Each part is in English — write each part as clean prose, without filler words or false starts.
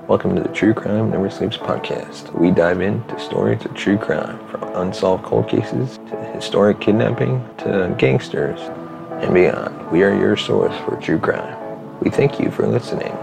Welcome to the True Crime Never Sleeps podcast. We dive into stories of true crime, from unsolved cold cases to historic kidnapping to gangsters and beyond. We are your source for true crime. We thank you for listening.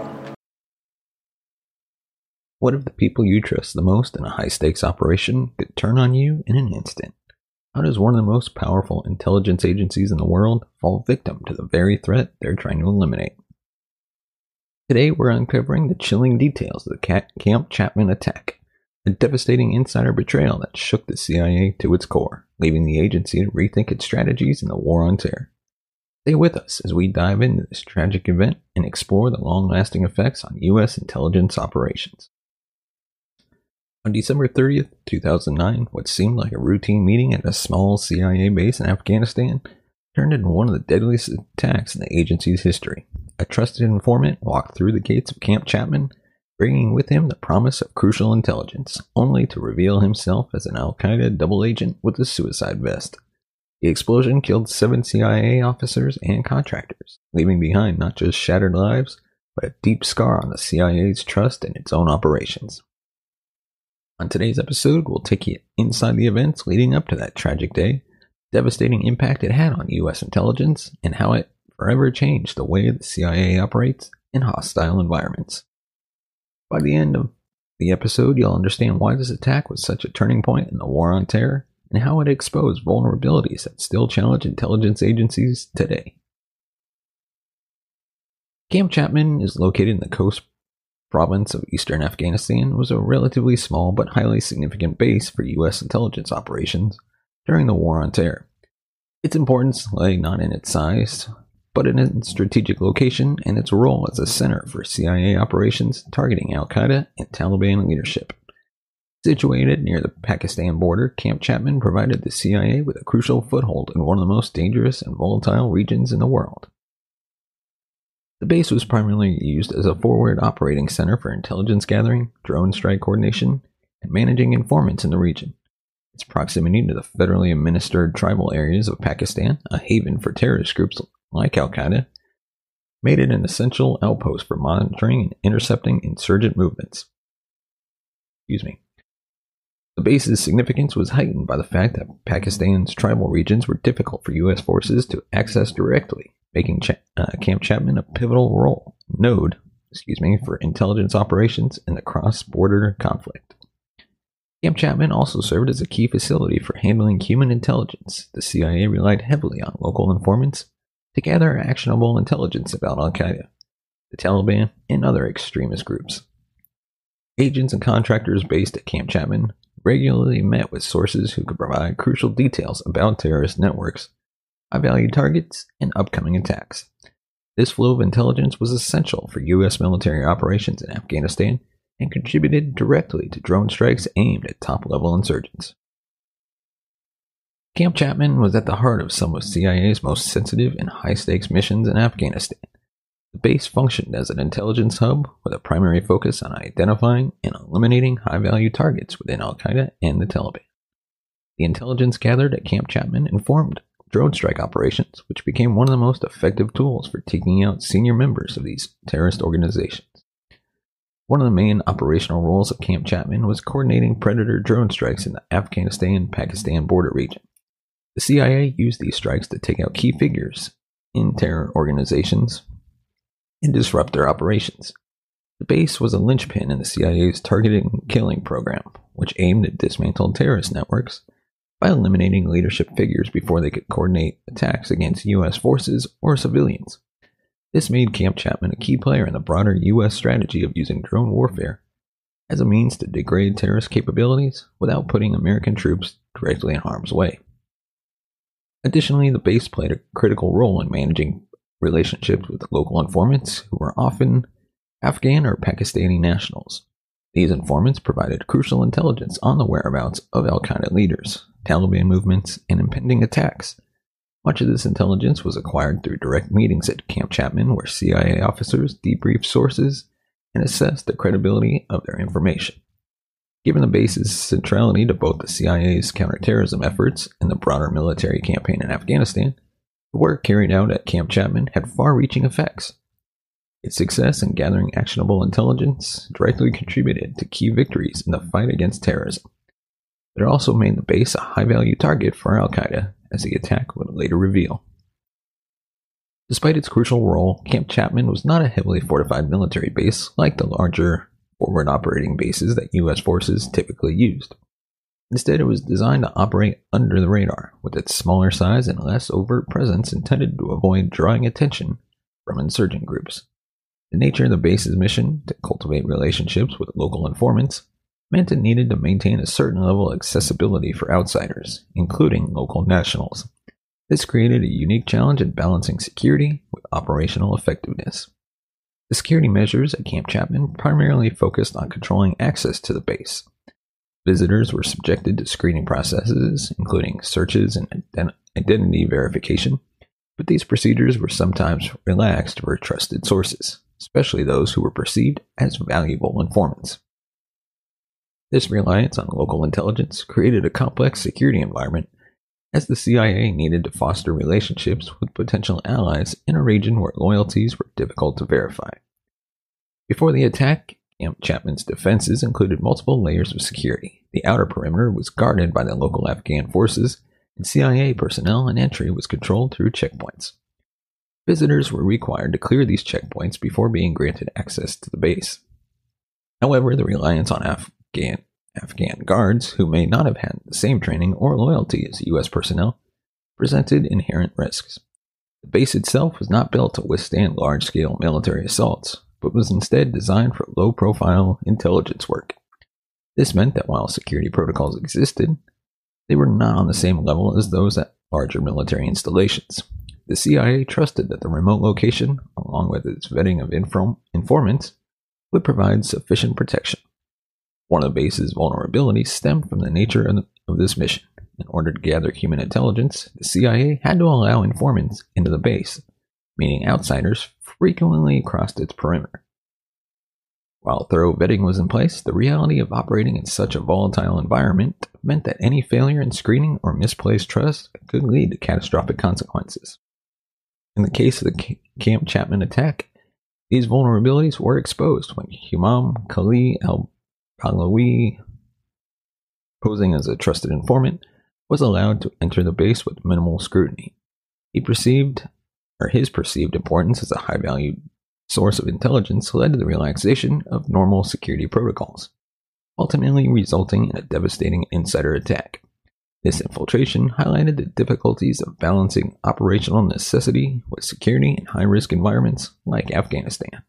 What if the people you trust the most in a high-stakes operation could turn on you in an instant? How does one of the most powerful intelligence agencies in the world fall victim to the very threat they're trying to eliminate? Today, we're uncovering the chilling details of the Camp Chapman attack, a devastating insider betrayal that shook the CIA to its core, leaving the agency to rethink its strategies in the war on terror. Stay with us as we dive into this tragic event and explore the long-lasting effects on U.S. intelligence operations. On December 30th, 2009, what seemed like a routine meeting at a small CIA base in Afghanistan turned into one of the deadliest attacks in the agency's history. A trusted informant walked through the gates of Camp Chapman, bringing with him the promise of crucial intelligence, only to reveal himself as an Al-Qaeda double agent with a suicide vest. The explosion killed 7 CIA officers and contractors, leaving behind not just shattered lives, but a deep scar on the CIA's trust in its own operations. On today's episode, we'll take you inside the events leading up to that tragic day, devastating impact it had on U.S. intelligence, and how it forever changed the way the CIA operates in hostile environments. By the end of the episode, you'll understand why this attack was such a turning point in the war on terror, and how it exposed vulnerabilities that still challenge intelligence agencies today. Camp Chapman is located in the Khost province of eastern Afghanistan and was a relatively small but highly significant base for U.S. intelligence operations during the war on terror. Its importance lay not in its size, but in its strategic location and its role as a center for CIA operations targeting Al-Qaeda and Taliban leadership. Situated near the Pakistan border, Camp Chapman provided the CIA with a crucial foothold in one of the most dangerous and volatile regions in the world. The base was primarily used as a forward operating center for intelligence gathering, drone strike coordination, and managing informants in the region. Its proximity to the federally administered tribal areas of Pakistan, a haven for terrorist groups like Al-Qaeda, made it an essential outpost for monitoring and intercepting insurgent movements. The base's significance was heightened by the fact that Pakistan's tribal regions were difficult for U.S. forces to access directly, making Camp Chapman a pivotal node for intelligence operations in the cross-border conflict. Camp Chapman also served as a key facility for handling human intelligence. The CIA relied heavily on local informants to gather actionable intelligence about Al-Qaeda, the Taliban, and other extremist groups. Agents and contractors based at Camp Chapman regularly met with sources who could provide crucial details about terrorist networks, high-value targets, and upcoming attacks. This flow of intelligence was essential for U.S. military operations in Afghanistan and contributed directly to drone strikes aimed at top-level insurgents. Camp Chapman was at the heart of some of CIA's most sensitive and high-stakes missions in Afghanistan. The base functioned as an intelligence hub with a primary focus on identifying and eliminating high-value targets within Al-Qaeda and the Taliban. The intelligence gathered at Camp Chapman informed drone strike operations, which became one of the most effective tools for taking out senior members of these terrorist organizations. One of the main operational roles of Camp Chapman was coordinating Predator drone strikes in the Afghanistan-Pakistan border region. The CIA used these strikes to take out key figures in terror organizations and disrupt their operations. The base was a linchpin in the CIA's targeted killing program, which aimed at dismantling terrorist networks by eliminating leadership figures before they could coordinate attacks against U.S. forces or civilians. This made Camp Chapman a key player in the broader U.S. strategy of using drone warfare as a means to degrade terrorist capabilities without putting American troops directly in harm's way. Additionally, the base played a critical role in managing relationships with local informants who were often Afghan or Pakistani nationals. These informants provided crucial intelligence on the whereabouts of Al-Qaeda leaders, Taliban movements, and impending attacks. Much of this intelligence was acquired through direct meetings at Camp Chapman, where CIA officers debriefed sources and assessed the credibility of their information. Given the base's centrality to both the CIA's counterterrorism efforts and the broader military campaign in Afghanistan, the work carried out at Camp Chapman had far-reaching effects. Its success in gathering actionable intelligence directly contributed to key victories in the fight against terrorism. But it also made the base a high-value target for Al-Qaeda, as the attack would later reveal. Despite its crucial role, Camp Chapman was not a heavily fortified military base like the larger forward operating bases that U.S. forces typically used. Instead, it was designed to operate under the radar, with its smaller size and less overt presence intended to avoid drawing attention from insurgent groups. The nature of the base's mission, to cultivate relationships with local informants, meant it needed to maintain a certain level of accessibility for outsiders, including local nationals. This created a unique challenge in balancing security with operational effectiveness. The security measures at Camp Chapman primarily focused on controlling access to the base. Visitors were subjected to screening processes, including searches and identity verification, but these procedures were sometimes relaxed for trusted sources, especially those who were perceived as valuable informants. This reliance on local intelligence created a complex security environment, as the CIA needed to foster relationships with potential allies in a region where loyalties were difficult to verify. Before the attack, Camp Chapman's defenses included multiple layers of security. The outer perimeter was guarded by the local Afghan forces, and CIA personnel, and entry was controlled through checkpoints. Visitors were required to clear these checkpoints before being granted access to the base. However, the reliance on Afghan guards, who may not have had the same training or loyalty as U.S. personnel, presented inherent risks. The base itself was not built to withstand large-scale military assaults, but was instead designed for low-profile intelligence work. This meant that while security protocols existed, they were not on the same level as those at larger military installations. The CIA trusted that the remote location, along with its vetting of informants, would provide sufficient protection. One of the base's vulnerabilities stemmed from the nature of this mission. In order to gather human intelligence, the CIA had to allow informants into the base, meaning outsiders frequently crossed its perimeter. While thorough vetting was in place, the reality of operating in such a volatile environment meant that any failure in screening or misplaced trust could lead to catastrophic consequences. In the case of the Camp Chapman attack, these vulnerabilities were exposed when Humam Khalil al-Pahlawi, posing as a trusted informant, was allowed to enter the base with minimal scrutiny. His perceived importance as a high-value source of intelligence led to the relaxation of normal security protocols, ultimately resulting in a devastating insider attack. This infiltration highlighted the difficulties of balancing operational necessity with security in high-risk environments like Afghanistan.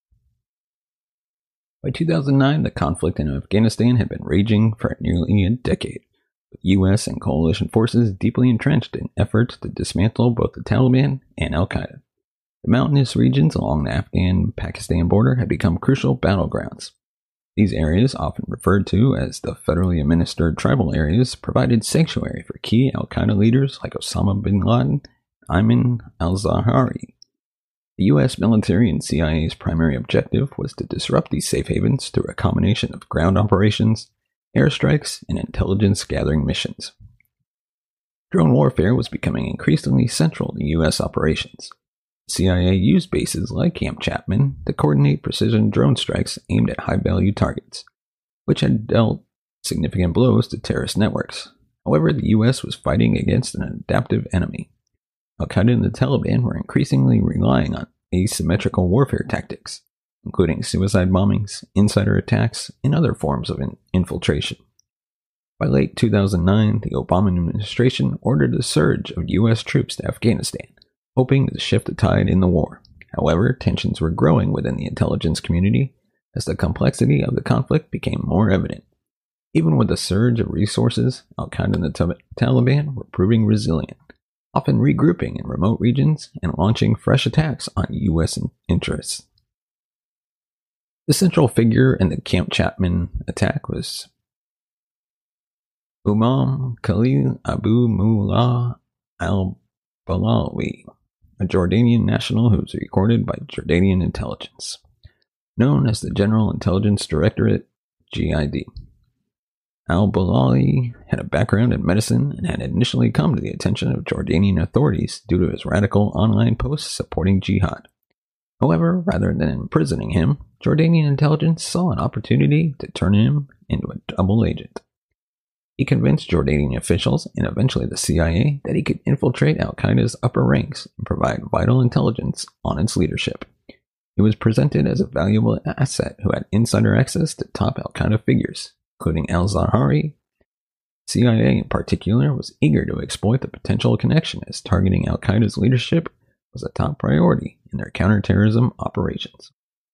By 2009, the conflict in Afghanistan had been raging for nearly a decade, with U.S. and coalition forces deeply entrenched in efforts to dismantle both the Taliban and Al-Qaeda. The mountainous regions along the Afghan-Pakistan border had become crucial battlegrounds. These areas, often referred to as the federally administered tribal areas, provided sanctuary for key al-Qaeda leaders like Osama bin Laden and Ayman al-Zawahiri. The U.S. military and CIA's primary objective was to disrupt these safe havens through a combination of ground operations, airstrikes, and intelligence-gathering missions. Drone warfare was becoming increasingly central to U.S. operations. CIA used bases like Camp Chapman to coordinate precision drone strikes aimed at high-value targets, which had dealt significant blows to terrorist networks. However, the U.S. was fighting against an adaptive enemy. Al-Qaeda and the Taliban were increasingly relying on asymmetrical warfare tactics, including suicide bombings, insider attacks, and other forms of infiltration. By late 2009, the Obama administration ordered a surge of U.S. troops to Afghanistan, hoping to shift the tide in the war. However, tensions were growing within the intelligence community as the complexity of the conflict became more evident. Even with the surge of resources, Al-Qaeda and the Taliban were proving resilient, often regrouping in remote regions and launching fresh attacks on U.S. interests. The central figure in the Camp Chapman attack was Humam Khalil Abu Mullah al-Balawi, a Jordanian national who was recorded by Jordanian intelligence, known as the General Intelligence Directorate, GID. Al-Balawi had a background in medicine and had initially come to the attention of Jordanian authorities due to his radical online posts supporting jihad. However, rather than imprisoning him, Jordanian intelligence saw an opportunity to turn him into a double agent. He convinced Jordanian officials and eventually the CIA that he could infiltrate al-Qaeda's upper ranks and provide vital intelligence on its leadership. He was presented as a valuable asset who had insider access to top al-Qaeda figures, including al-Zawahiri. CIA in particular was eager to exploit the potential connection, as targeting al-Qaeda's leadership was a top priority in their counterterrorism operations.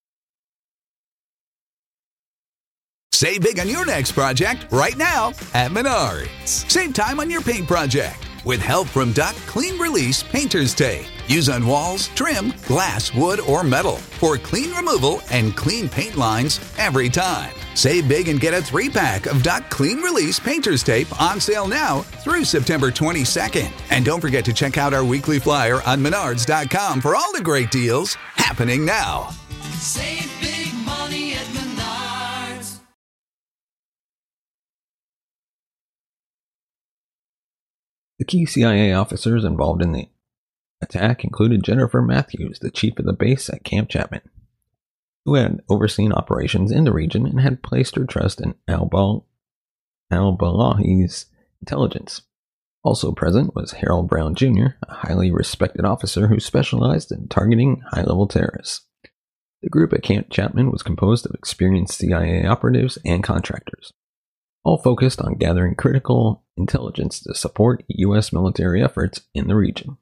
Save big on your next project right now at Menards. Save time on your paint project with help from Duck Clean Release Painter's Tape. Use on walls, trim, glass, wood, or metal for clean removal and clean paint lines every time. Save big and get a 3-pack of Duck Clean Release Painter's Tape on sale now through September 22nd. And don't forget to check out our weekly flyer on Menards.com for all the great deals happening now. Save big money at Menards. The key CIA officers involved in the attack included Jennifer Matthews, the chief of the base at Camp Chapman, who had overseen operations in the region and had placed her trust in al-Balahi's intelligence. Also present was Harold Brown Jr., a highly respected officer who specialized in targeting high-level terrorists. The group at Camp Chapman was composed of experienced CIA operatives and contractors, all focused on gathering critical intelligence to support U.S. military efforts in the region.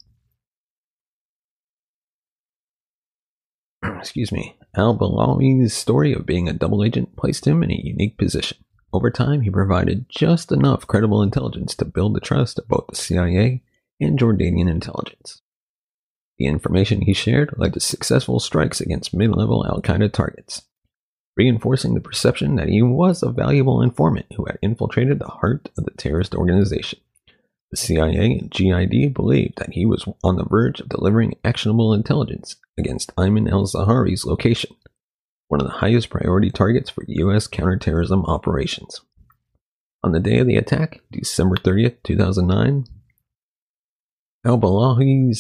Al-Balawi's story of being a double agent placed him in a unique position. Over time, he provided just enough credible intelligence to build the trust of both the CIA and Jordanian intelligence. The information he shared led to successful strikes against mid-level al-Qaeda targets, reinforcing the perception that he was a valuable informant who had infiltrated the heart of the terrorist organization. The CIA and GID believed that he was on the verge of delivering actionable intelligence against Ayman al-Zawahiri's location, one of the highest priority targets for U.S. counterterrorism operations. On the day of the attack, December 30th, 2009, al-Balawi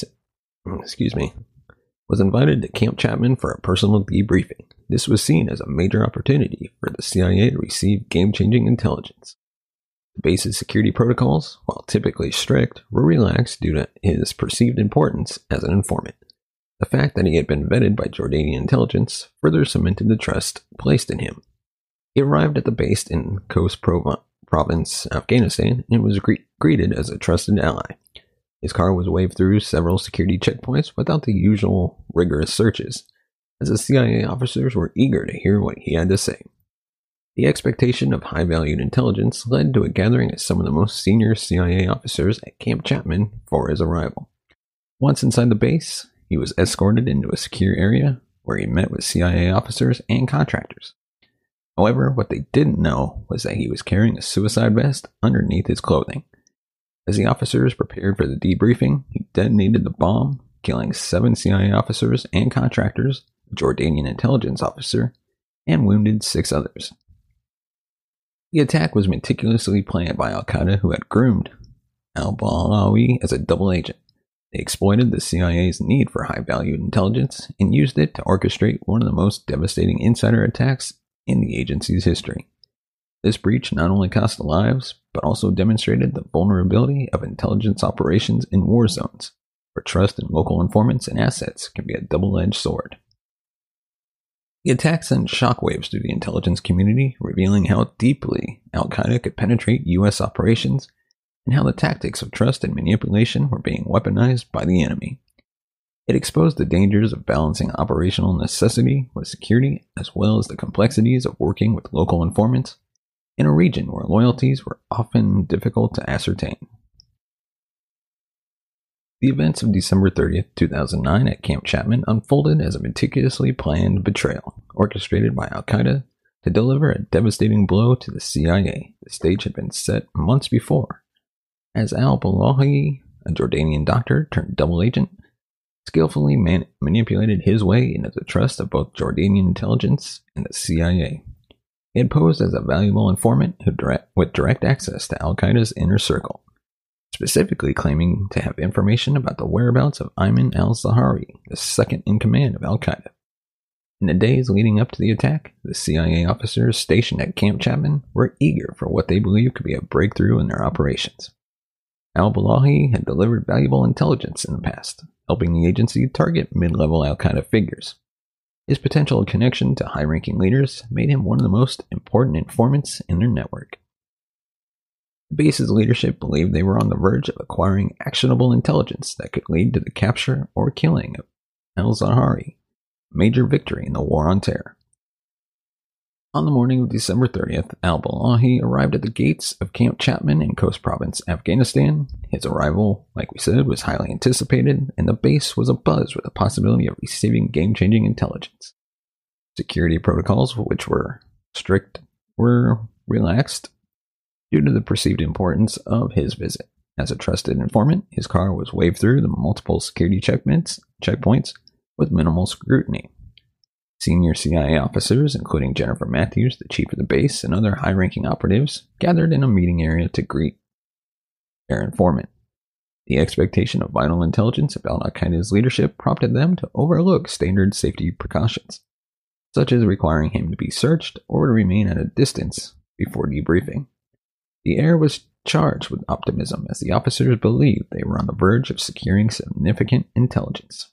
was invited to Camp Chapman for a personal debriefing. This was seen as a major opportunity for the CIA to receive game-changing intelligence. The base's security protocols, while typically strict, were relaxed due to his perceived importance as an informant. The fact that he had been vetted by Jordanian intelligence further cemented the trust placed in him. He arrived at the base in Khost Province, Afghanistan, and was greeted as a trusted ally. His car was waved through several security checkpoints without the usual rigorous searches, as the CIA officers were eager to hear what he had to say. The expectation of high-valued intelligence led to a gathering of some of the most senior CIA officers at Camp Chapman for his arrival. Once inside the base, he was escorted into a secure area where he met with CIA officers and contractors. However, what they didn't know was that he was carrying a suicide vest underneath his clothing. As the officers prepared for the debriefing, he detonated the bomb, killing 7 CIA officers and contractors, a Jordanian intelligence officer, and wounded 6 others. The attack was meticulously planned by al-Qaeda, who had groomed al-Balawi as a double agent. They exploited the CIA's need for high-valued intelligence and used it to orchestrate one of the most devastating insider attacks in the agency's history. This breach not only cost lives, but also demonstrated the vulnerability of intelligence operations in war zones, where trust in local informants and assets can be a double-edged sword. The attack sent shockwaves through the intelligence community, revealing how deeply al-Qaeda could penetrate U.S. operations and how the tactics of trust and manipulation were being weaponized by the enemy. It exposed the dangers of balancing operational necessity with security, as well as the complexities of working with local informants in a region where loyalties were often difficult to ascertain. The events of December 30th, 2009 at Camp Chapman unfolded as a meticulously planned betrayal, orchestrated by al-Qaeda to deliver a devastating blow to the CIA. The stage had been set months before, as al-Balawi, a Jordanian doctor turned double agent, skillfully manipulated his way into the trust of both Jordanian intelligence and the CIA. He had posed as a valuable informant with direct access to al-Qaeda's inner circle. specifically claiming to have information about the whereabouts of Ayman al-Zawahiri, the second in command of al-Qaeda. In the days leading up to the attack, the CIA officers stationed at Camp Chapman were eager for what they believed could be a breakthrough in their operations. Al-Balahi had delivered valuable intelligence in the past, helping the agency target mid-level al-Qaeda figures. His potential connection to high-ranking leaders made him one of the most important informants in their network. The base's leadership believed they were on the verge of acquiring actionable intelligence that could lead to the capture or killing of al-Zawahiri, a major victory in the War on Terror. On the morning of December 30th, al-Balahi arrived at the gates of Camp Chapman in Khost Province, Afghanistan. His arrival, like we said, was highly anticipated, and the base was abuzz with the possibility of receiving game-changing intelligence. Security protocols, which were strict, were relaxed due to the perceived importance of his visit. As a trusted informant, his car was waved through the multiple security checkpoints with minimal scrutiny. Senior CIA officers, including Jennifer Matthews, the chief of the base, and other high-ranking operatives, gathered in a meeting area to greet their informant. The expectation of vital intelligence about al-Qaeda's leadership prompted them to overlook standard safety precautions, such as requiring him to be searched or to remain at a distance before debriefing. The air was charged with optimism as the officers believed they were on the verge of securing significant intelligence.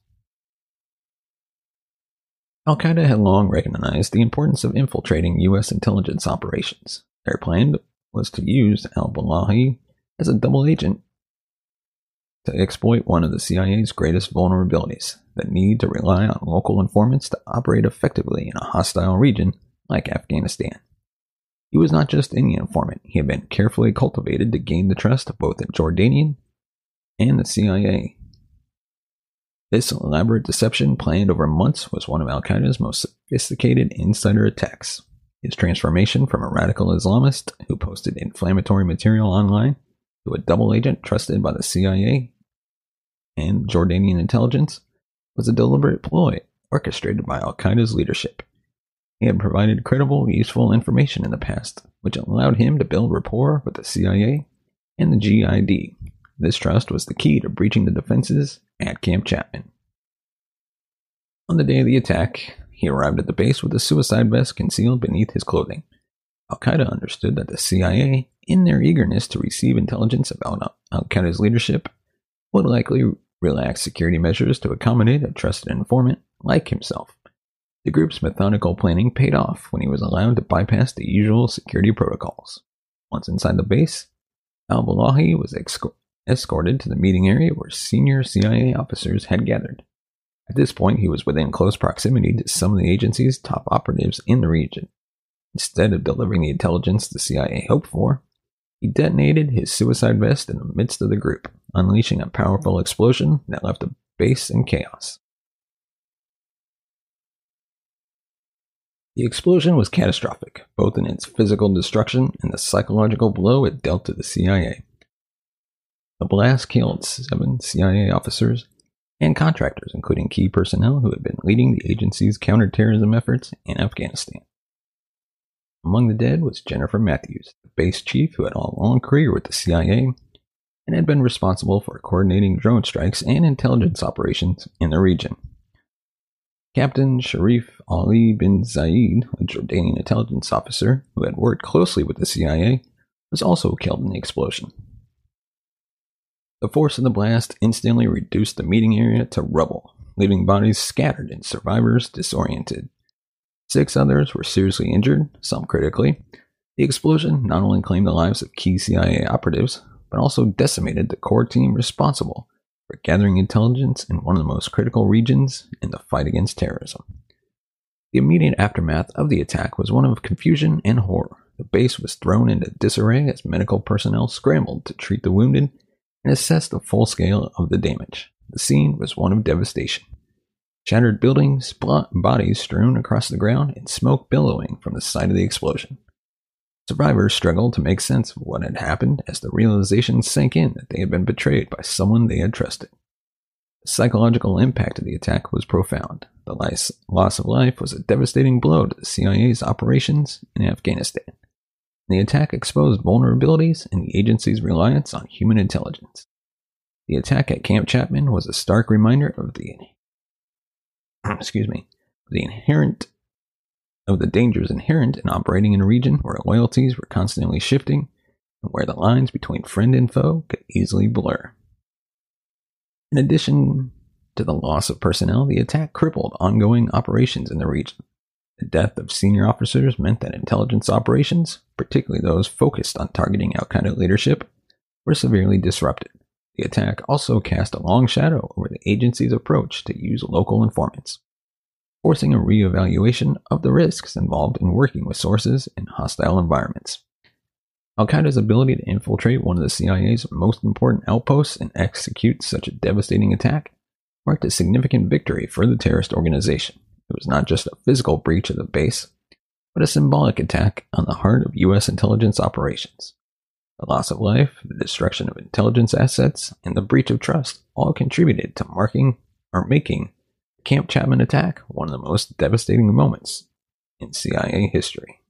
Al-Qaeda had long recognized the importance of infiltrating U.S. intelligence operations. Their plan was to use al-Balahi as a double agent to exploit one of the CIA's greatest vulnerabilities, the need to rely on local informants to operate effectively in a hostile region like Afghanistan. He was not just any informant, he had been carefully cultivated to gain the trust of both the Jordanian and the CIA. This elaborate deception, planned over months, was one of al-Qaeda's most sophisticated insider attacks. His transformation from a radical Islamist who posted inflammatory material online to a double agent trusted by the CIA and Jordanian intelligence was a deliberate ploy orchestrated by al-Qaeda's leadership. He had provided credible, useful information in the past, which allowed him to build rapport with the CIA and the GID. This trust was the key to breaching the defenses at Camp Chapman. On the day of the attack, he arrived at the base with a suicide vest concealed beneath his clothing. Al-Qaeda understood that the CIA, in their eagerness to receive intelligence about Al-Qaeda's leadership, would likely relax security measures to accommodate a trusted informant like himself. The group's methodical planning paid off when he was allowed to bypass the usual security protocols. Once inside the base, al-Balahi was escorted to the meeting area where senior CIA officers had gathered. At this point, he was within close proximity to some of the agency's top operatives in the region. Instead of delivering the intelligence the CIA hoped for, he detonated his suicide vest in the midst of the group, unleashing a powerful explosion that left the base in chaos. The explosion was catastrophic, both in its physical destruction and the psychological blow it dealt to the CIA. The blast killed 7 CIA officers and contractors, including key personnel who had been leading the agency's counterterrorism efforts in Afghanistan. Among the dead was Jennifer Matthews, the base chief who had a long career with the CIA and had been responsible for coordinating drone strikes and intelligence operations in the region. Captain Sharif Ali bin Zayed, a Jordanian intelligence officer who had worked closely with the CIA, was also killed in the explosion. The force of the blast instantly reduced the meeting area to rubble, leaving bodies scattered and survivors disoriented. 6 others were seriously injured, some critically. The explosion not only claimed the lives of key CIA operatives, but also decimated the core team responsible for gathering intelligence in one of the most critical regions in the fight against terrorism. The immediate aftermath of the attack was one of confusion and horror. The base was thrown into disarray as medical personnel scrambled to treat the wounded and assess the full scale of the damage. The scene was one of devastation. Shattered buildings, bodies strewn across the ground, and smoke billowing from the site of the explosion. Survivors struggled to make sense of what had happened as the realization sank in that they had been betrayed by someone they had trusted. The psychological impact of the attack was profound. The loss of life was a devastating blow to the CIA's operations in Afghanistan. The attack exposed vulnerabilities in the agency's reliance on human intelligence. The attack at Camp Chapman was a stark reminder of the dangers inherent in operating in a region where loyalties were constantly shifting and where the lines between friend and foe could easily blur. In addition to the loss of personnel, the attack crippled ongoing operations in the region. The death of senior officers meant that intelligence operations, particularly those focused on targeting Al-Qaeda leadership, were severely disrupted. The attack also cast a long shadow over the agency's approach to use local informants, forcing a re-evaluation of the risks involved in working with sources in hostile environments. Al-Qaeda's ability to infiltrate one of the CIA's most important outposts and execute such a devastating attack marked a significant victory for the terrorist organization. It was not just a physical breach of the base, but a symbolic attack on the heart of U.S. intelligence operations. The loss of life, the destruction of intelligence assets, and the breach of trust all contributed to making the Camp Chapman attack one of the most devastating moments in CIA history.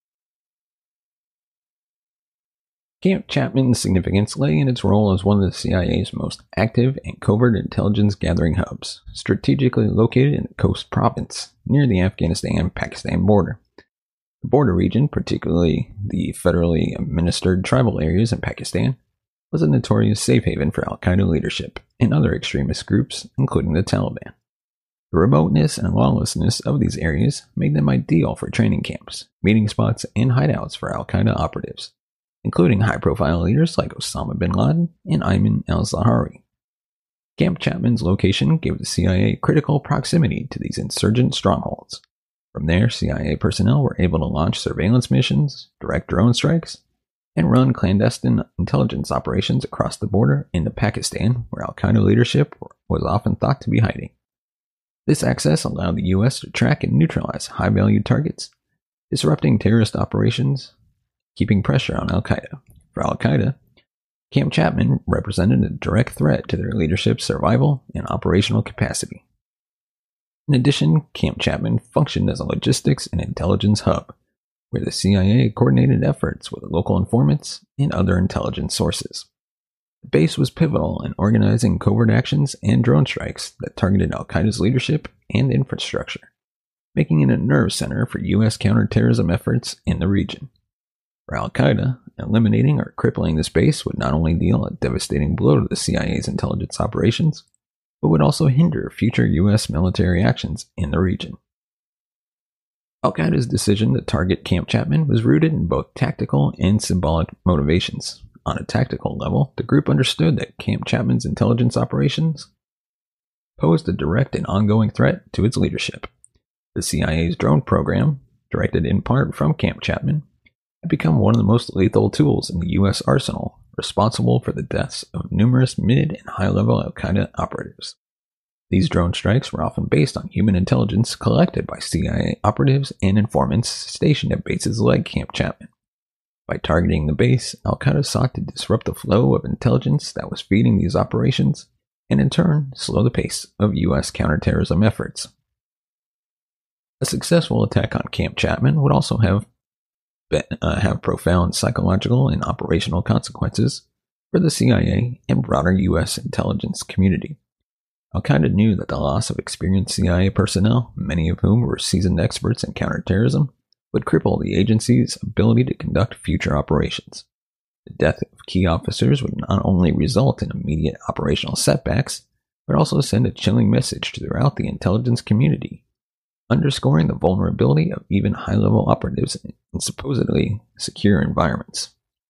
Camp Chapman's significance lay in its role as one of the CIA's most active and covert intelligence gathering hubs, strategically located in the Khost province, near the Afghanistan-Pakistan border. The border region, particularly the federally administered tribal areas in Pakistan, was a notorious safe haven for Al-Qaeda leadership and other extremist groups, including the Taliban. The remoteness and lawlessness of these areas made them ideal for training camps, meeting spots, and hideouts for Al-Qaeda operatives, including high-profile leaders like Osama bin Laden and Ayman al-Zawahiri. Camp Chapman's location gave the CIA critical proximity to these insurgent strongholds. From there, CIA personnel were able to launch surveillance missions, direct drone strikes, and run clandestine intelligence operations across the border into Pakistan, where Al-Qaeda leadership was often thought to be hiding. This access allowed the U.S. to track and neutralize high-value targets, disrupting terrorist operations, keeping pressure on Al-Qaeda. For Al-Qaeda, Camp Chapman represented a direct threat to their leadership's survival and operational capacity. In addition, Camp Chapman functioned as a logistics and intelligence hub, where the CIA coordinated efforts with local informants and other intelligence sources. The base was pivotal in organizing covert actions and drone strikes that targeted Al-Qaeda's leadership and infrastructure, making it a nerve center for U.S. counterterrorism efforts in the region. For Al-Qaeda, eliminating or crippling this base would not only deal a devastating blow to the CIA's intelligence operations, but would also hinder future U.S. military actions in the region. Al-Qaeda's decision to target Camp Chapman was rooted in both tactical and symbolic motivations. On a tactical level, the group understood that Camp Chapman's intelligence operations posed a direct and ongoing threat to its leadership. The CIA's drone program, directed in part from Camp Chapman, had become one of the most lethal tools in the U.S. arsenal, responsible for the deaths of numerous mid- and high-level Al-Qaeda operatives. These drone strikes were often based on human intelligence collected by CIA operatives and informants stationed at bases like Camp Chapman. By targeting the base, Al-Qaeda sought to disrupt the flow of intelligence that was feeding these operations, and in turn, slow the pace of U.S. counterterrorism efforts. A successful attack on Camp Chapman would also have profound psychological and operational consequences for the CIA and broader U.S. intelligence community. Al-Qaeda knew that the loss of experienced CIA personnel, many of whom were seasoned experts in counterterrorism, would cripple the agency's ability to conduct future operations. The death of key officers would not only result in immediate operational setbacks, but also send a chilling message throughout the intelligence community, underscoring the vulnerability of even high-level operatives in supposedly secure environments.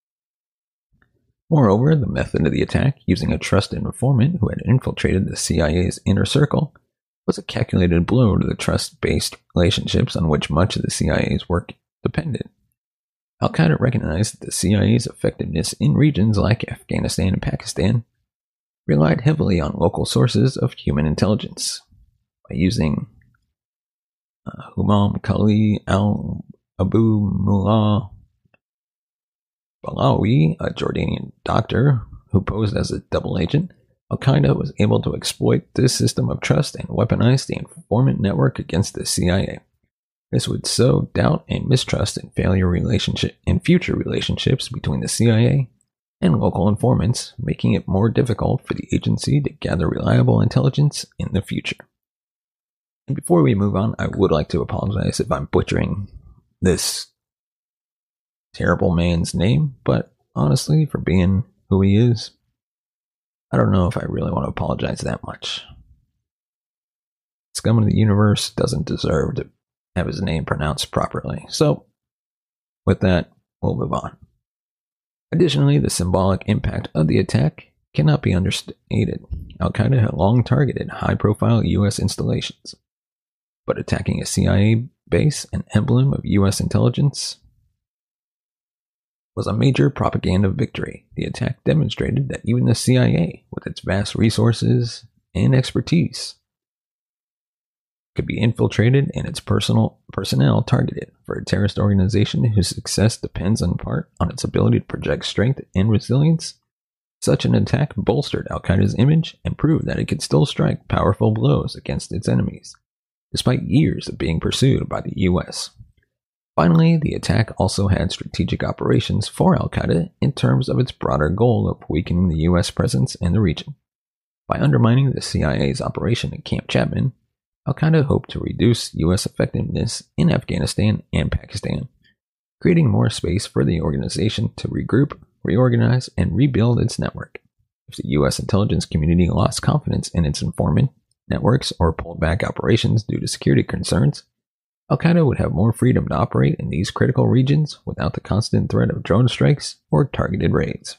Moreover, the method of the attack, using a trusted informant who had infiltrated the CIA's inner circle, was a calculated blow to the trust-based relationships on which much of the CIA's work depended. Al-Qaeda recognized that the CIA's effectiveness in regions like Afghanistan and Pakistan relied heavily on local sources of human intelligence. By using Humam Kali al-Abu Mullah Balawi, a Jordanian doctor who posed as a double agent, Al-Qaeda was able to exploit this system of trust and weaponize the informant network against the CIA. This would sow doubt and mistrust in future relationships between the CIA and local informants, making it more difficult for the agency to gather reliable intelligence in the future. And before we move on, I would like to apologize if I'm butchering this terrible man's name, but honestly, for being who he is, I don't know if I really want to apologize that much. Scum of the universe doesn't deserve to have his name pronounced properly. So, with that, we'll move on. Additionally, the symbolic impact of the attack cannot be understated. Al-Qaeda had long targeted high-profile U.S. installations, but attacking a CIA base, an emblem of U.S. intelligence, was a major propaganda victory. The attack demonstrated that even the CIA, with its vast resources and expertise, could be infiltrated and its personnel targeted. For a terrorist organization whose success depends in part on its ability to project strength and resilience, such an attack bolstered Al-Qaeda's image and proved that it could still strike powerful blows against its enemies, despite years of being pursued by the U.S. Finally, the attack also had strategic operations for Al-Qaeda in terms of its broader goal of weakening the U.S. presence in the region. By undermining the CIA's operation at Camp Chapman, Al-Qaeda hoped to reduce U.S. effectiveness in Afghanistan and Pakistan, creating more space for the organization to regroup, reorganize, and rebuild its network. If the U.S. intelligence community lost confidence in its informant networks or pulled back operations due to security concerns, Al-Qaeda would have more freedom to operate in these critical regions without the constant threat of drone strikes or targeted raids.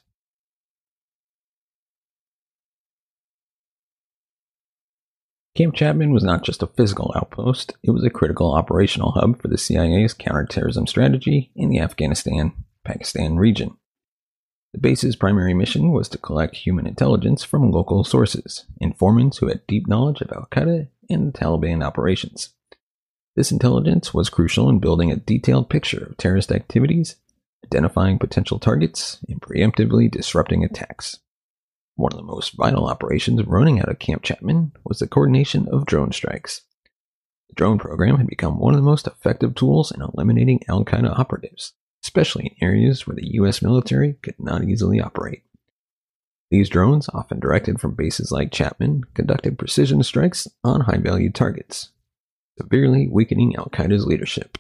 Camp Chapman was not just a physical outpost, it was a critical operational hub for the CIA's counterterrorism strategy in the Afghanistan-Pakistan region. The base's primary mission was to collect human intelligence from local sources, informants who had deep knowledge of Al-Qaeda and the Taliban operations. This intelligence was crucial in building a detailed picture of terrorist activities, identifying potential targets, and preemptively disrupting attacks. One of the most vital operations running out of Camp Chapman was the coordination of drone strikes. The drone program had become one of the most effective tools in eliminating Al-Qaeda operatives, especially in areas where the U.S. military could not easily operate. These drones, often directed from bases like Chapman, conducted precision strikes on high-value targets, severely weakening Al-Qaeda's leadership.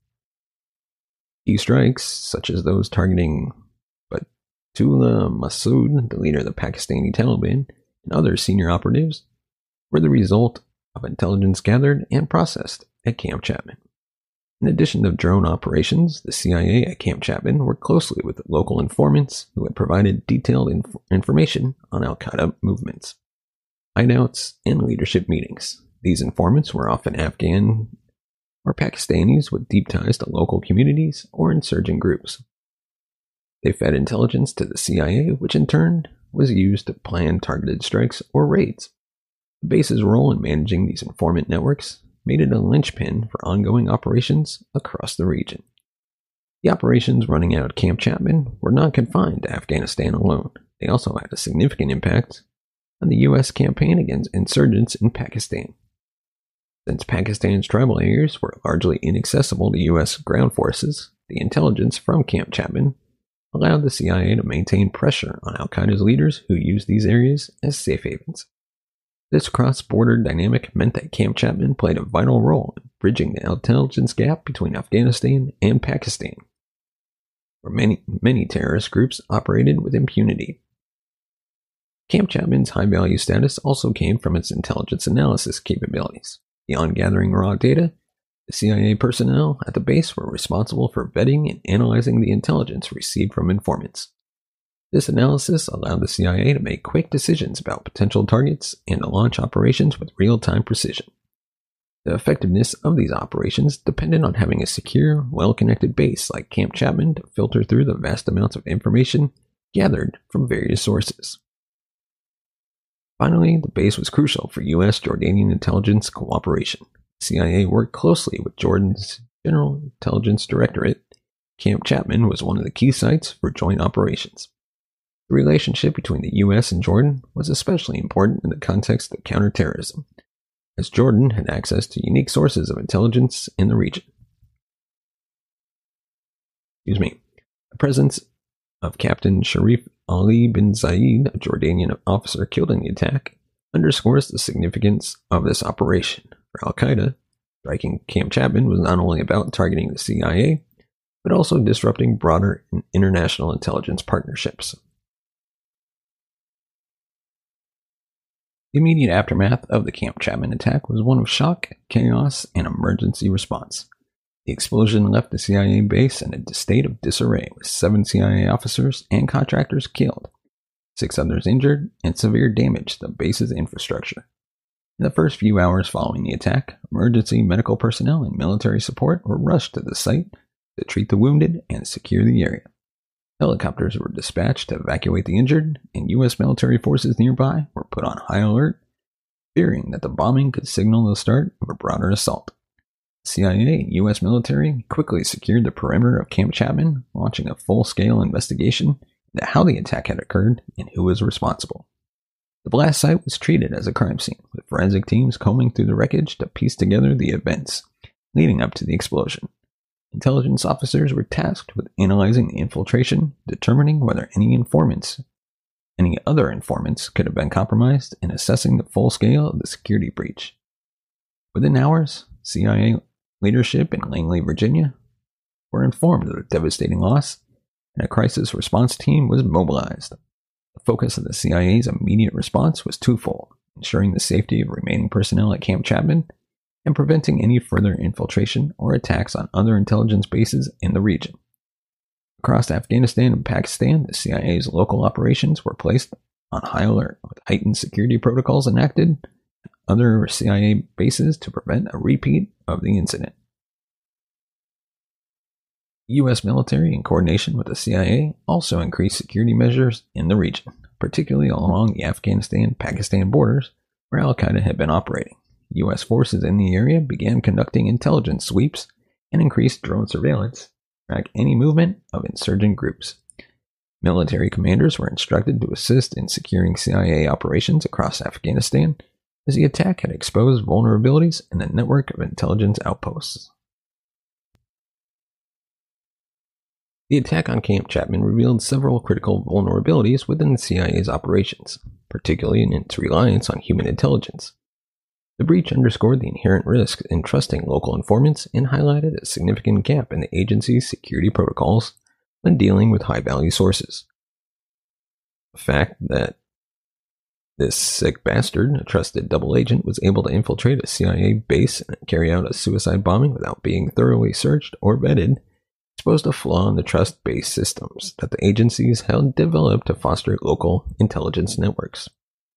Key strikes, such as those targeting Fatullah Masood, the leader of the Pakistani Taliban, and other senior operatives, were the result of intelligence gathered and processed at Camp Chapman. In addition to drone operations, the CIA at Camp Chapman worked closely with local informants who had provided detailed information on Al-Qaeda movements, hideouts, and leadership meetings. These informants were often Afghan or Pakistanis with deep ties to local communities or insurgent groups. They fed intelligence to the CIA, which in turn was used to plan targeted strikes or raids. The base's role in managing these informant networks made it a linchpin for ongoing operations across the region. The operations running out of Camp Chapman were not confined to Afghanistan alone. They also had a significant impact on the U.S. campaign against insurgents in Pakistan. Since Pakistan's tribal areas were largely inaccessible to U.S. ground forces, the intelligence from Camp Chapman allowed the CIA to maintain pressure on Al-Qaeda's leaders who used these areas as safe havens. This cross-border dynamic meant that Camp Chapman played a vital role in bridging the intelligence gap between Afghanistan and Pakistan, where many terrorist groups operated with impunity. Camp Chapman's high-value status also came from its intelligence analysis capabilities. Beyond gathering raw data, the CIA personnel at the base were responsible for vetting and analyzing the intelligence received from informants. This analysis allowed the CIA to make quick decisions about potential targets and to launch operations with real-time precision. The effectiveness of these operations depended on having a secure, well-connected base like Camp Chapman to filter through the vast amounts of information gathered from various sources. Finally, the base was crucial for U.S.-Jordanian intelligence cooperation. The CIA worked closely with Jordan's General Intelligence Directorate. Camp Chapman was one of the key sites for joint operations. The relationship between the U.S. and Jordan was especially important in the context of counterterrorism, as Jordan had access to unique sources of intelligence in the region. The presence of Captain Sharif Ali bin Zayed, a Jordanian officer killed in the attack, underscores the significance of this operation. For al-Qaeda, striking Camp Chapman was not only about targeting the CIA, but also disrupting broader international intelligence partnerships. The immediate aftermath of the Camp Chapman attack was one of shock, chaos, and emergency response. The explosion left the CIA base in a state of disarray, with 7 CIA officers and contractors killed, 6 others injured, and severe damage to the base's infrastructure. In the first few hours following the attack, emergency medical personnel and military support were rushed to the site to treat the wounded and secure the area. Helicopters were dispatched to evacuate the injured, and U.S. military forces nearby were put on high alert, fearing that the bombing could signal the start of a broader assault. The CIA and U.S. military quickly secured the perimeter of Camp Chapman, launching a full-scale investigation into how the attack had occurred and who was responsible. The blast site was treated as a crime scene, with forensic teams combing through the wreckage to piece together the events leading up to the explosion. Intelligence officers were tasked with analyzing the infiltration, determining whether any other informants could have been compromised, and assessing the full scale of the security breach. Within hours, CIA leadership in Langley, Virginia, were informed of the devastating loss, and a crisis response team was mobilized. The focus of the CIA's immediate response was twofold: ensuring the safety of remaining personnel at Camp Chapman and preventing any further infiltration or attacks on other intelligence bases in the region. Across Afghanistan and Pakistan, the CIA's local operations were placed on high alert, with heightened security protocols enacted at other CIA bases to prevent a repeat of the incident. The U.S. military, in coordination with the CIA, also increased security measures in the region, particularly along the Afghanistan-Pakistan borders where al-Qaeda had been operating. U.S. forces in the area began conducting intelligence sweeps and increased drone surveillance to track any movement of insurgent groups. Military commanders were instructed to assist in securing CIA operations across Afghanistan, as the attack had exposed vulnerabilities in the network of intelligence outposts. The attack on Camp Chapman revealed several critical vulnerabilities within the CIA's operations, particularly in its reliance on human intelligence. The breach underscored the inherent risks in trusting local informants and highlighted a significant gap in the agency's security protocols when dealing with high-value sources. The fact that this sick bastard, a trusted double agent, was able to infiltrate a CIA base and carry out a suicide bombing without being thoroughly searched or vetted exposed a flaw in the trust-based systems that the agencies had developed to foster local intelligence networks.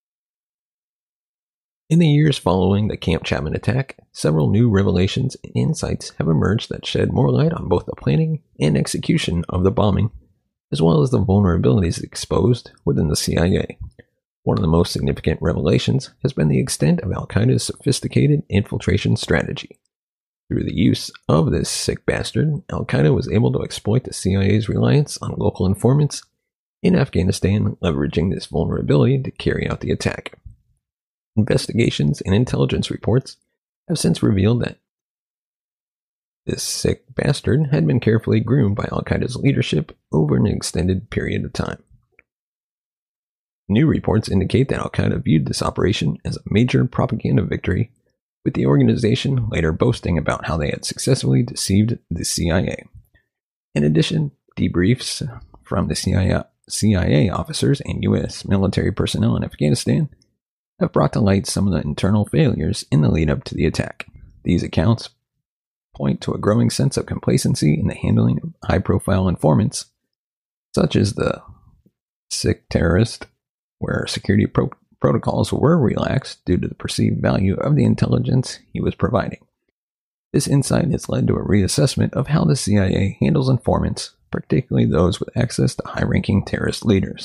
In the years following the Camp Chapman attack, several new revelations and insights have emerged that shed more light on both the planning and execution of the bombing, as well as the vulnerabilities exposed within the CIA. One of the most significant revelations has been the extent of al-Qaeda's sophisticated infiltration strategy. Through the use of this sick bastard, al-Qaeda was able to exploit the CIA's reliance on local informants in Afghanistan, leveraging this vulnerability to carry out the attack. Investigations and intelligence reports have since revealed that this sick bastard had been carefully groomed by al-Qaeda's leadership over an extended period of time. New reports indicate that al-Qaeda viewed this operation as a major propaganda victory, with the organization later boasting about how they had successfully deceived the CIA. In addition, debriefs from the CIA officers and U.S. military personnel in Afghanistan have brought to light some of the internal failures in the lead-up to the attack. These accounts point to a growing sense of complacency in the handling of high-profile informants, such as the sick terrorist, where security protocols were relaxed due to the perceived value of the intelligence he was providing. This insight has led to a reassessment of how the CIA handles informants, particularly those with access to high-ranking terrorist leaders.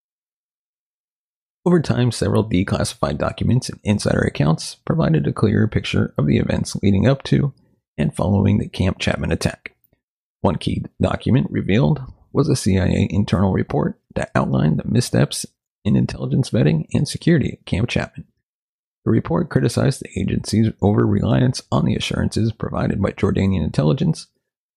Over time, several declassified documents and insider accounts provided a clearer picture of the events leading up to and following the Camp Chapman attack. One key document revealed was a CIA internal report that outlined the missteps in intelligence vetting and security at Camp Chapman. The report criticized the agency's over-reliance on the assurances provided by Jordanian intelligence,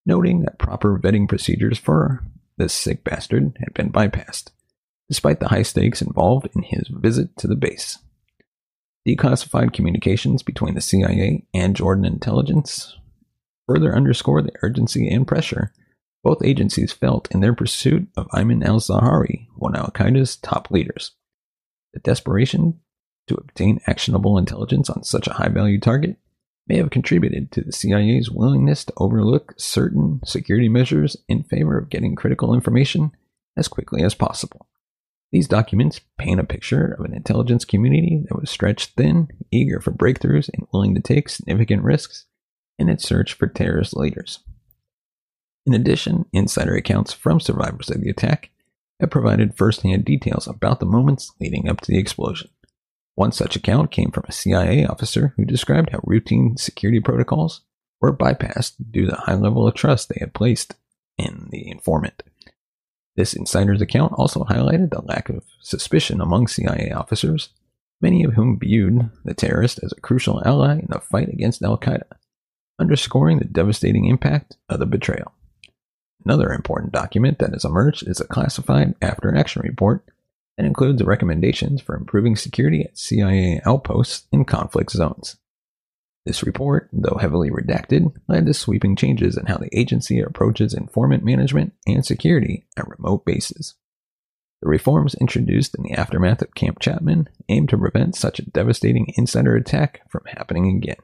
noting that proper vetting procedures for this sick bastard had been bypassed, despite the high stakes involved in his visit to the base. Declassified communications between the CIA and Jordan intelligence further underscore the urgency and pressure both agencies felt in their pursuit of Ayman al-Zawahiri, one of al-Qaeda's top leaders. The desperation to obtain actionable intelligence on such a high-value target may have contributed to the CIA's willingness to overlook certain security measures in favor of getting critical information as quickly as possible. These documents paint a picture of an intelligence community that was stretched thin, eager for breakthroughs, and willing to take significant risks in its search for terrorist leaders. In addition, insider accounts from survivors of the attack have provided first-hand details about the moments leading up to the explosion. One such account came from a CIA officer who described how routine security protocols were bypassed due to the high level of trust they had placed in the informant. This insider's account also highlighted the lack of suspicion among CIA officers, many of whom viewed the terrorist as a crucial ally in the fight against al-Qaeda, underscoring the devastating impact of the betrayal. Another important document that has emerged is a classified after-action report that includes recommendations for improving security at CIA outposts in conflict zones. This report, though heavily redacted, led to sweeping changes in how the agency approaches informant management and security at remote bases. The reforms introduced in the aftermath of Camp Chapman aim to prevent such a devastating insider attack from happening again.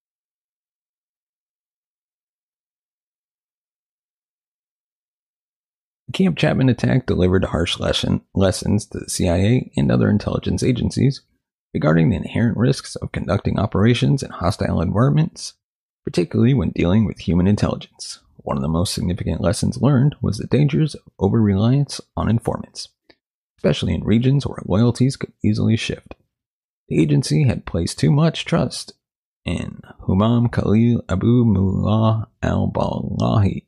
The Camp Chapman attack delivered harsh lessons to the CIA and other intelligence agencies regarding the inherent risks of conducting operations in hostile environments, particularly when dealing with human intelligence. One of the most significant lessons learned was the dangers of over-reliance on informants, especially in regions where loyalties could easily shift. The agency had placed too much trust in Humam Khalil Abu Mullah al-Balawi,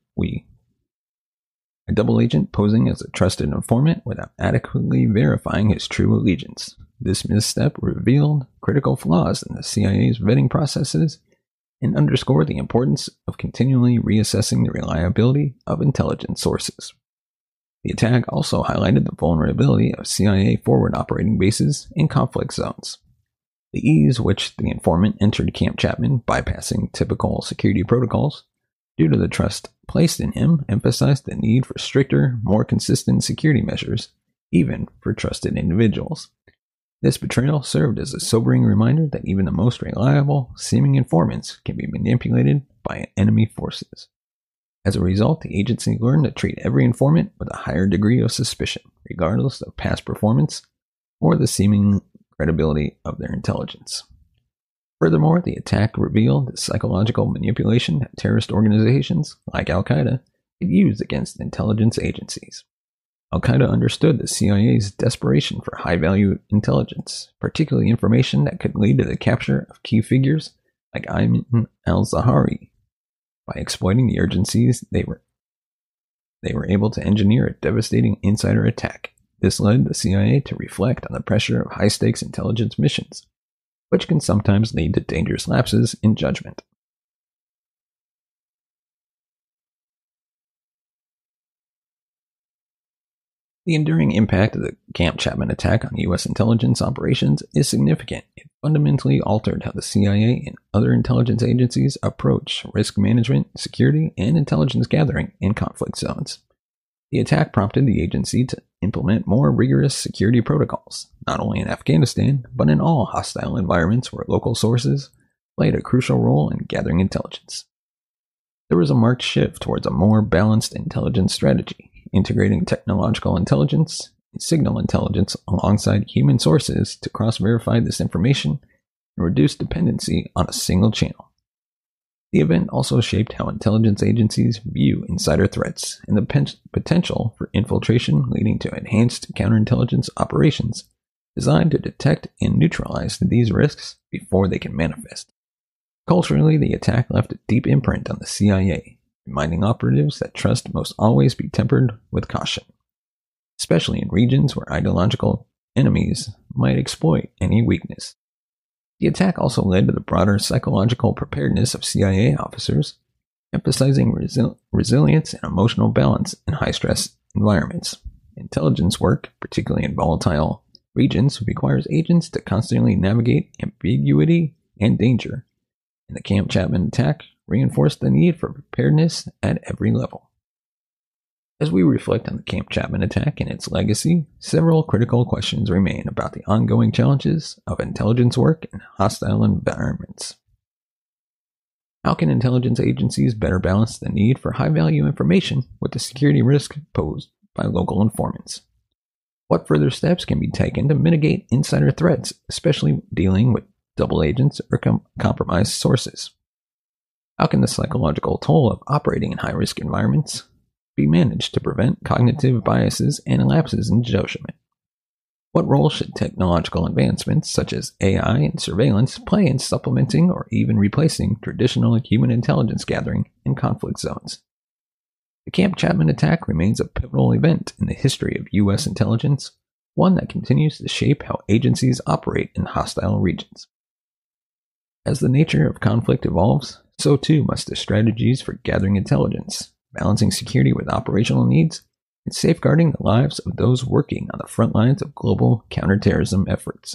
a double agent posing as a trusted informant without adequately verifying his true allegiance. This misstep revealed critical flaws in the CIA's vetting processes and underscored the importance of continually reassessing the reliability of intelligence sources. The attack also highlighted the vulnerability of CIA forward operating bases in conflict zones. The ease which the informant entered Camp Chapman, bypassing typical security protocols, due to the trust placed in him, emphasized the need for stricter, more consistent security measures, even for trusted individuals. This betrayal served as a sobering reminder that even the most reliable, seeming informants can be manipulated by enemy forces. As a result, the agency learned to treat every informant with a higher degree of suspicion, regardless of past performance or the seeming credibility of their intelligence. Furthermore, the attack revealed the psychological manipulation that terrorist organizations, like al-Qaeda, could use against intelligence agencies. Al-Qaeda understood the CIA's desperation for high-value intelligence, particularly information that could lead to the capture of key figures like Ayman al-Zawahiri. By exploiting the urgencies, they were able to engineer a devastating insider attack. This led the CIA to reflect on the pressure of high-stakes intelligence missions, which can sometimes lead to dangerous lapses in judgment. The enduring impact of the Camp Chapman attack on U.S. intelligence operations is significant. It fundamentally altered how the CIA and other intelligence agencies approach risk management, security, and intelligence gathering in conflict zones. The attack prompted the agency to implement more rigorous security protocols, not only in Afghanistan, but in all hostile environments where local sources played a crucial role in gathering intelligence. There was a marked shift towards a more balanced intelligence strategy, integrating technological intelligence and signal intelligence alongside human sources to cross-verify this information and reduce dependency on a single channel. The event also shaped how intelligence agencies view insider threats and the potential for infiltration, leading to enhanced counterintelligence operations designed to detect and neutralize these risks before they can manifest. Culturally, the attack left a deep imprint on the CIA, reminding operatives that trust must always be tempered with caution, especially in regions where ideological enemies might exploit any weakness. The attack also led to the broader psychological preparedness of CIA officers, emphasizing resilience and emotional balance in high-stress environments. Intelligence work, particularly in volatile regions, requires agents to constantly navigate ambiguity and danger, and the Camp Chapman attack reinforced the need for preparedness at every level. As we reflect on the Camp Chapman attack and its legacy, several critical questions remain about the ongoing challenges of intelligence work in hostile environments. How can intelligence agencies better balance the need for high-value information with the security risk posed by local informants? What further steps can be taken to mitigate insider threats, especially dealing with double agents or compromised sources? How can the psychological toll of operating in high-risk environments be managed to prevent cognitive biases and lapses in judgment? What role should technological advancements such as AI and surveillance play in supplementing or even replacing traditional human intelligence gathering in conflict zones? The Camp Chapman attack remains a pivotal event in the history of U.S. intelligence, one that continues to shape how agencies operate in hostile regions. As the nature of conflict evolves, so too must the strategies for gathering intelligence, balancing security with operational needs, and safeguarding the lives of those working on the front lines of global counterterrorism efforts.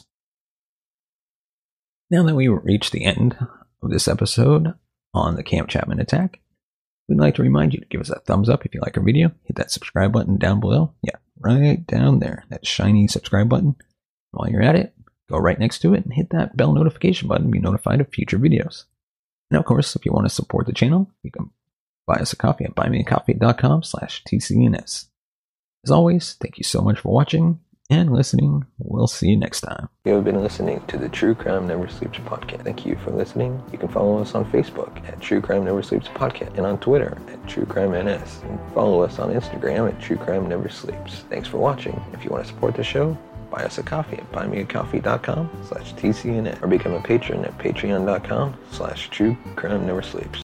Now that we've reached the end of this episode on the Camp Chapman attack, we'd like to remind you to give us a thumbs up if you like our video, hit that subscribe button down below, right down there, that shiny subscribe button. While you're at it, go right next to it and hit that bell notification button to be notified of future videos. And of course, if you want to support the channel, you can buy us a coffee at buymeacoffee.com/TCNS. As always, thank you so much for watching and listening. We'll see you next time. You have been listening to the True Crime Never Sleeps podcast. Thank you for listening. You can follow us on Facebook at True Crime Never Sleeps podcast and on Twitter at True Crime NS. And follow us on Instagram at True Crime Never Sleeps. Thanks for watching. If you want to support the show, buy us a coffee at buymeacoffee.com/TCNS or become a patron at patreon.com/True Crime Never Sleeps.